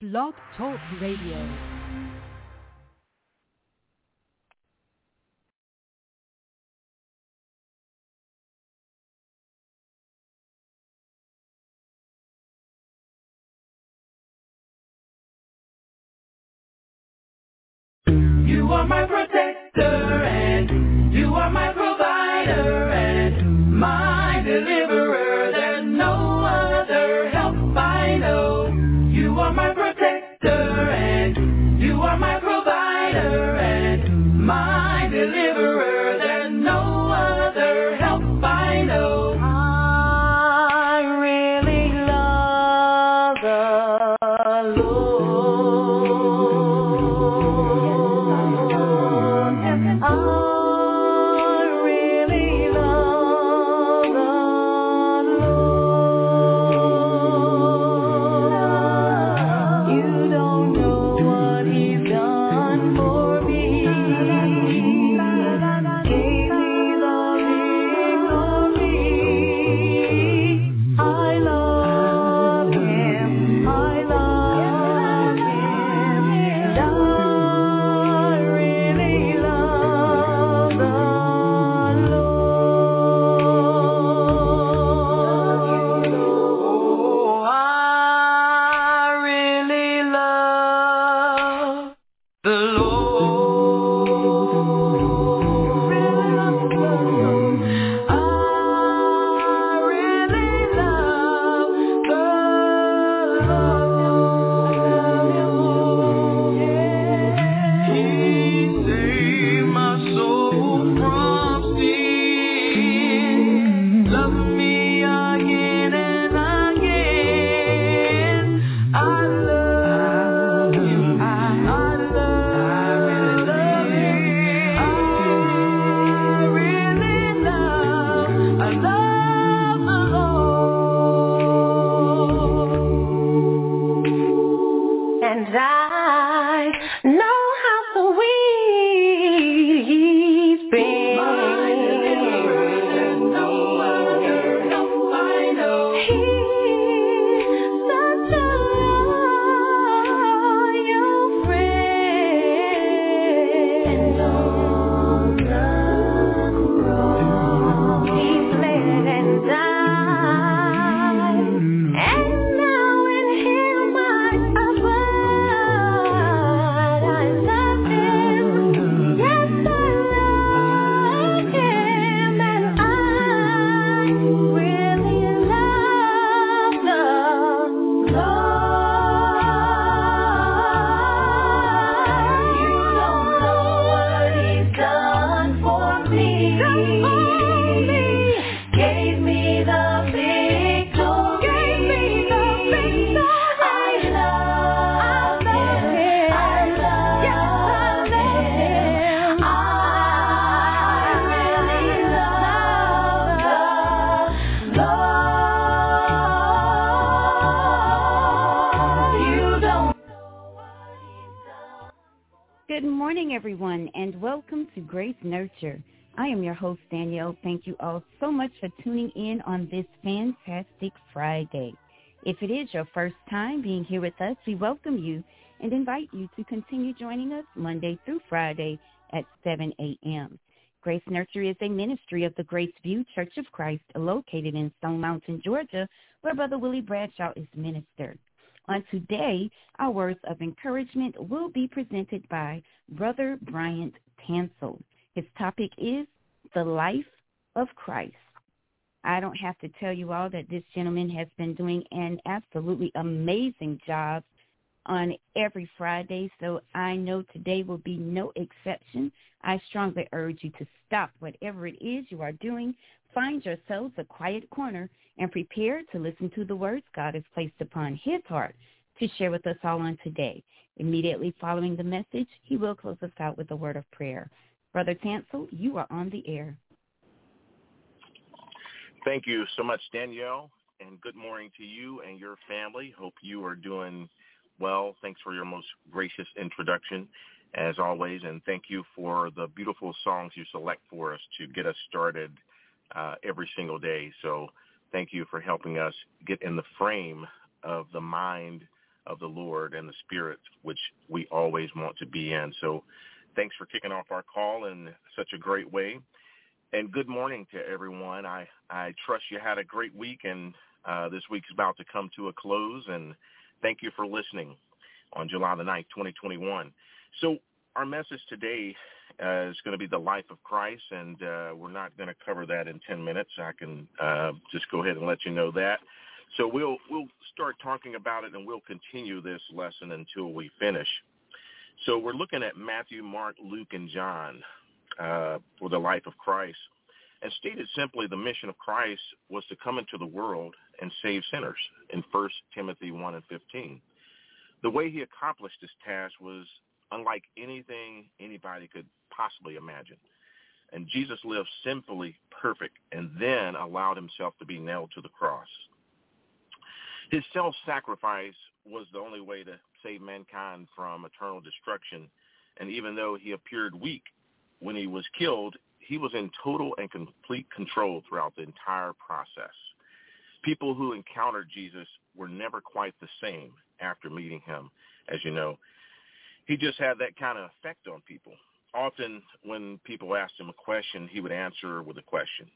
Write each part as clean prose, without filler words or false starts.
Blog Talk Radio. You are my protector and you are my provider and my deliverer. There's no other help I know. You are my protector and you are my provider and my deliverer. There's no other help I know. I really love the Lord. Everyone, and welcome to Grace Nurture. I am your host, Danielle. Thank you all so much for tuning in on this fantastic Friday. If it is your first time being here with us, we welcome you and invite you to continue joining us Monday through Friday at 7 a.m. Grace Nurture is a ministry of the Grace View Church of Christ located in Stone Mountain, Georgia, where Brother Willie Bradshaw is minister. On today, our words of encouragement will be presented by Brother Bryant Tansel. His topic is the life of Christ. I don't have to tell you all that this gentleman has been doing an absolutely amazing job on every Friday, so I know today will be no exception. I strongly urge you to stop whatever it is you are doing, find yourselves a quiet corner, and prepare to listen to the words God has placed upon his heart to share with us all on today. Immediately following the message, he will close us out with a word of prayer. Brother Tansel, you are on the air. Thank you so much, Danielle, and good morning to you and your family. Hope you are doing well. Thanks for your most gracious introduction, as always, and thank you for the beautiful songs you select for us to get us started every single day. So thank you for helping us get in the frame of the mind of the Lord and the Spirit, which we always want to be in. So thanks for kicking off our call in such a great way. And good morning to everyone. I trust you had a great week, and this week's about to come to a close. And thank you for listening on July the 9th, 2021. So our message today is going to be the life of Christ, and we're not going to cover that in 10 minutes. I can just go ahead and let you know that. So we'll start talking about it, and we'll continue this lesson until we finish. So we're looking at Matthew, Mark, Luke, and John for the life of Christ. And stated simply, the mission of Christ was to come into the world and save sinners in 1 Timothy 1 and 15. The way he accomplished this task was unlike anything anybody could possibly imagine. And Jesus lived sinfully perfect and then allowed himself to be nailed to the cross. His self-sacrifice was the only way to save mankind from eternal destruction. And even though he appeared weak when he was killed, he was in total and complete control throughout the entire process. People who encountered Jesus were never quite the same after meeting him, as you know. He just had that kind of effect on people. Often when people asked him a question, he would answer with a question,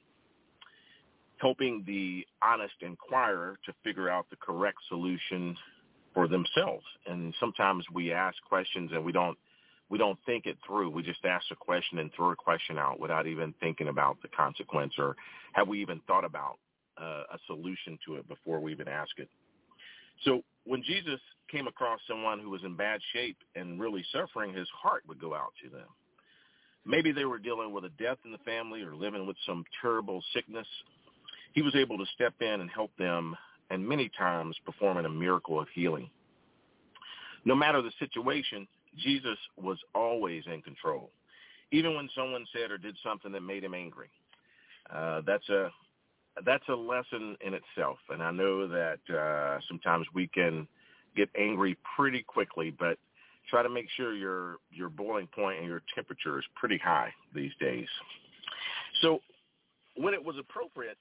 helping the honest inquirer to figure out the correct solution for themselves. And sometimes we ask questions and we don't think it through. We just ask a question and throw a question out without even thinking about the consequence, or have we even thought about a solution to it before we even ask it. So when Jesus came across someone who was in bad shape and really suffering, his heart would go out to them. Maybe they were dealing with a death in the family or living with some terrible sickness. He was able to step in and help them, and many times performing a miracle of healing. No matter the situation, Jesus was always in control, even when someone said or did something that made him angry. That's a lesson in itself, and I know that sometimes we can get angry pretty quickly, but try to make sure your boiling point and your temperature is pretty high these days. So when it was appropriate,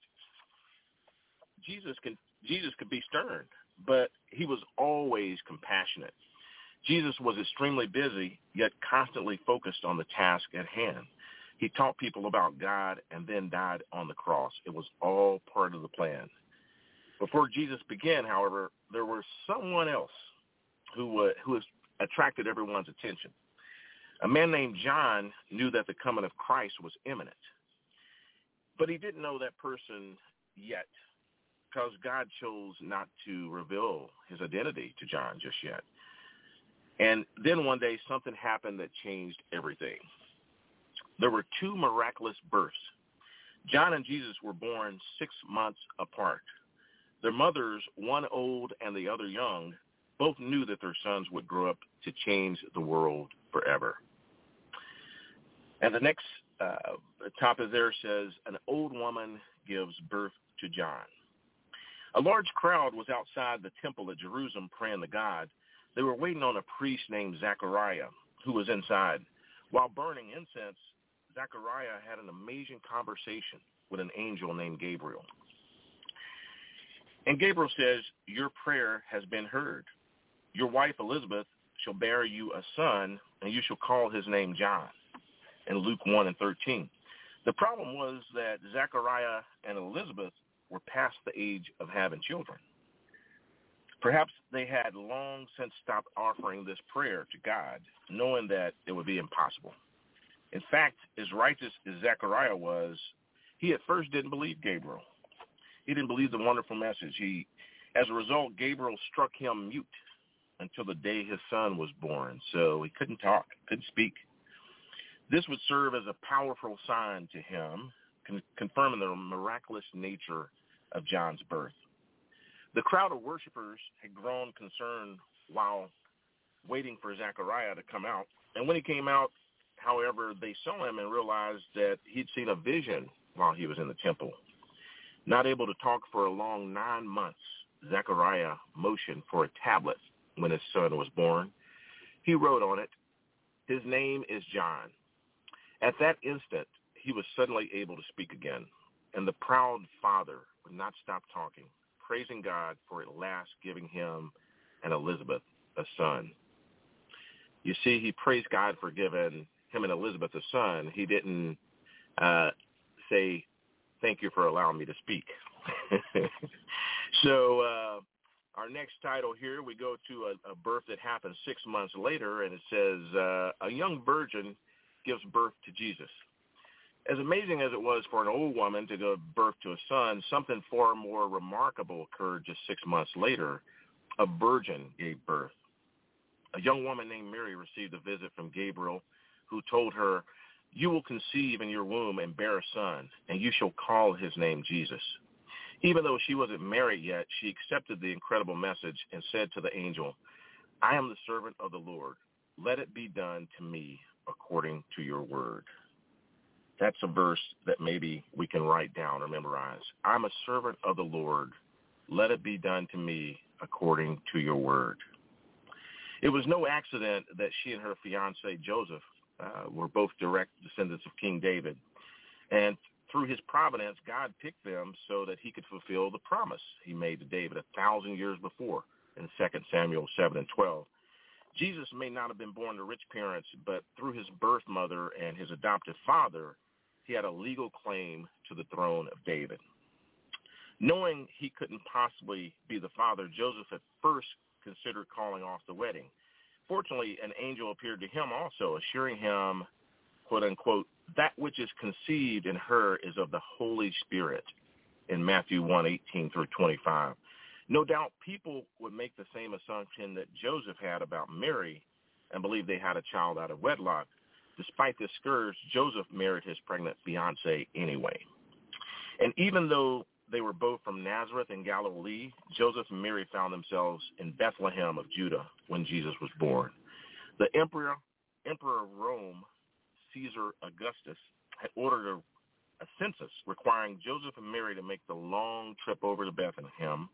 Jesus could be stern, but he was always compassionate. Jesus was extremely busy, yet constantly focused on the task at hand. He taught people about God and then died on the cross. It was all part of the plan. Before Jesus began, however, there was someone else who attracted everyone's attention. A man named John knew that the coming of Christ was imminent, but he didn't know that person yet because God chose not to reveal his identity to John just yet. And then one day something happened that changed everything. There were two miraculous births. John and Jesus were born 6 months apart. Their mothers, one old and the other young, both knew that their sons would grow up to change the world forever. And the next topic there says, an old woman gives birth to John. A large crowd was outside the temple at Jerusalem praying to God. They were waiting on a priest named Zechariah, who was inside. While burning incense, Zechariah had an amazing conversation with an angel named Gabriel. And Gabriel says, your prayer has been heard. Your wife Elizabeth shall bear you a son, and you shall call his name John, in Luke 1 and 13. The problem was that Zechariah and Elizabeth were past the age of having children. Perhaps they had long since stopped offering this prayer to God, knowing that it would be impossible. In fact, as righteous as Zechariah was, he at first didn't believe Gabriel. He didn't believe the wonderful message. As a result, Gabriel struck him mute until the day his son was born. So he couldn't talk, couldn't speak. This would serve as a powerful sign to him, confirming the miraculous nature of John's birth. The crowd of worshipers had grown concerned while waiting for Zechariah to come out. And when he came out, however, they saw him and realized that he'd seen a vision while he was in the temple. Not able to talk for a long 9 months, Zechariah motioned for a tablet when his son was born. He wrote on it, "His name is John." At that instant, he was suddenly able to speak again, and the proud father would not stop talking, praising God for at last giving him and Elizabeth a son. You see, he praised God for giving him and Elizabeth a son. He didn't say, thank you for allowing me to speak. So our next title here, we go to a birth that happened 6 months later, and it says, a young virgin gives birth to Jesus. As amazing as it was for an old woman to give birth to a son, something far more remarkable occurred just 6 months later. A virgin gave birth. A young woman named Mary received a visit from Gabriel, who told her, you will conceive in your womb and bear a son, and you shall call his name Jesus. Even though she wasn't married yet, she accepted the incredible message and said to the angel, I am the servant of the Lord. Let it be done to me according to your word. That's a verse that maybe we can write down or memorize. I'm a servant of the Lord. Let it be done to me according to your word. It was no accident that she and her fiancé, Joseph, were both direct descendants of King David. And through his providence, God picked them so that he could fulfill the promise he made to David 1,000 years before in 2 Samuel 7:12. Jesus may not have been born to rich parents, but through his birth mother and his adoptive father, he had a legal claim to the throne of David. Knowing he couldn't possibly be the father, Joseph at first considered calling off the wedding. Fortunately, an angel appeared to him also, assuring him, quote unquote, that which is conceived in her is of the Holy Spirit, in Matthew 1:18 through 25. No doubt people would make the same assumption that Joseph had about Mary and believe they had a child out of wedlock. Despite this scourge, Joseph married his pregnant fiancée anyway. And even though they were both from Nazareth in Galilee, Joseph and Mary found themselves in Bethlehem of Judah when Jesus was born. The Emperor of Rome, Caesar Augustus, had ordered a census requiring Joseph and Mary to make the long trip over to Bethlehem,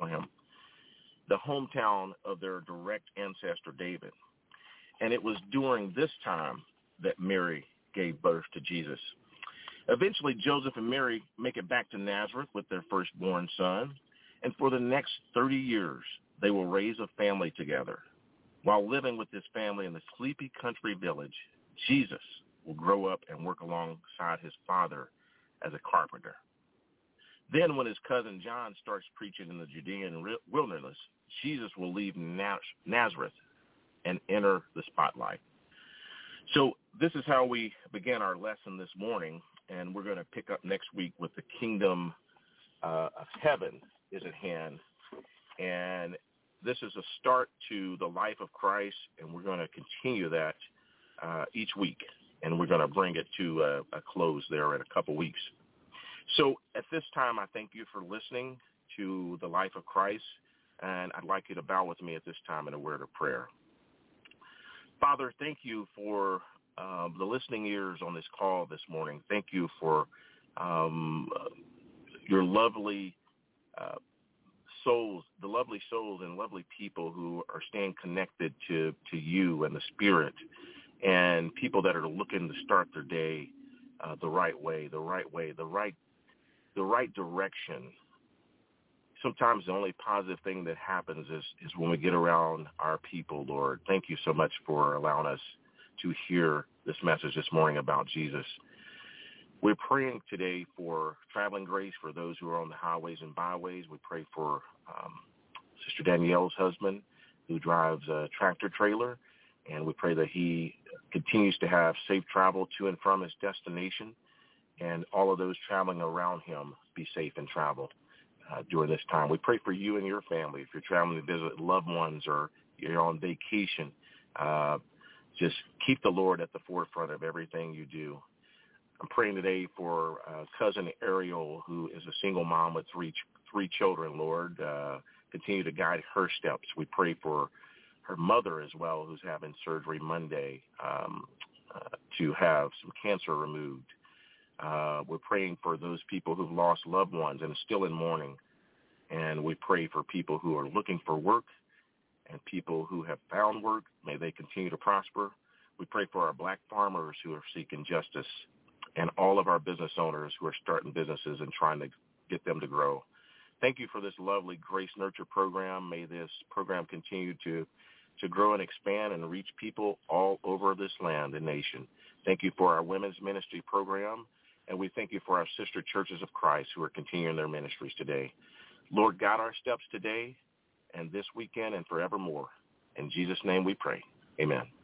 the hometown of their direct ancestor David. And it was during this time that Mary gave birth to Jesus. Eventually, Joseph and Mary make it back to Nazareth with their firstborn son, and for the next 30 years, they will raise a family together. While living with this family in the sleepy country village, Jesus will grow up and work alongside his father as a carpenter. Then when his cousin John starts preaching in the Judean wilderness, Jesus will leave Nazareth and enter the spotlight. So this is how we began our lesson this morning, and we're going to pick up next week with the kingdom of heaven is at hand. And this is a start to the life of Christ, and we're going to continue that each week, and we're going to bring it to a close there in a couple weeks. So at this time, I thank you for listening to the life of Christ, and I'd like you to bow with me at this time in a word of prayer. Father, thank you for the listening ears on this call this morning. Thank you for your lovely souls, the lovely souls and lovely people who are staying connected to you and the Spirit, and people that are looking to start their day the right way, the right direction. Sometimes the only positive thing that happens is when we get around our people, Lord. Thank you so much for allowing us to hear this message this morning about Jesus. We're praying today for traveling grace for those who are on the highways and byways. We pray for Sister Danielle's husband, who drives a tractor trailer, and we pray that he continues to have safe travel to and from his destination, and all of those traveling around him be safe in travel during this time. We pray for you and your family. If you're traveling to visit loved ones or you're on vacation, just keep the Lord at the forefront of everything you do. I'm praying today for cousin Ariel, who is a single mom with three children, Lord. Continue to guide her steps. We pray for her mother as well, who's having surgery Monday to have some cancer removed. We're praying for those people who've lost loved ones and are still in mourning. And we pray for people who are looking for work and people who have found work. May they continue to prosper. We pray for our black farmers who are seeking justice, and all of our business owners who are starting businesses and trying to get them to grow. Thank you for this lovely Grace Nurture program. May this program continue to grow and expand and reach people all over this land and nation. Thank you for our women's ministry program, and we thank you for our sister churches of Christ who are continuing their ministries today. Lord, guide our steps today and this weekend and forevermore. In Jesus' name we pray. Amen.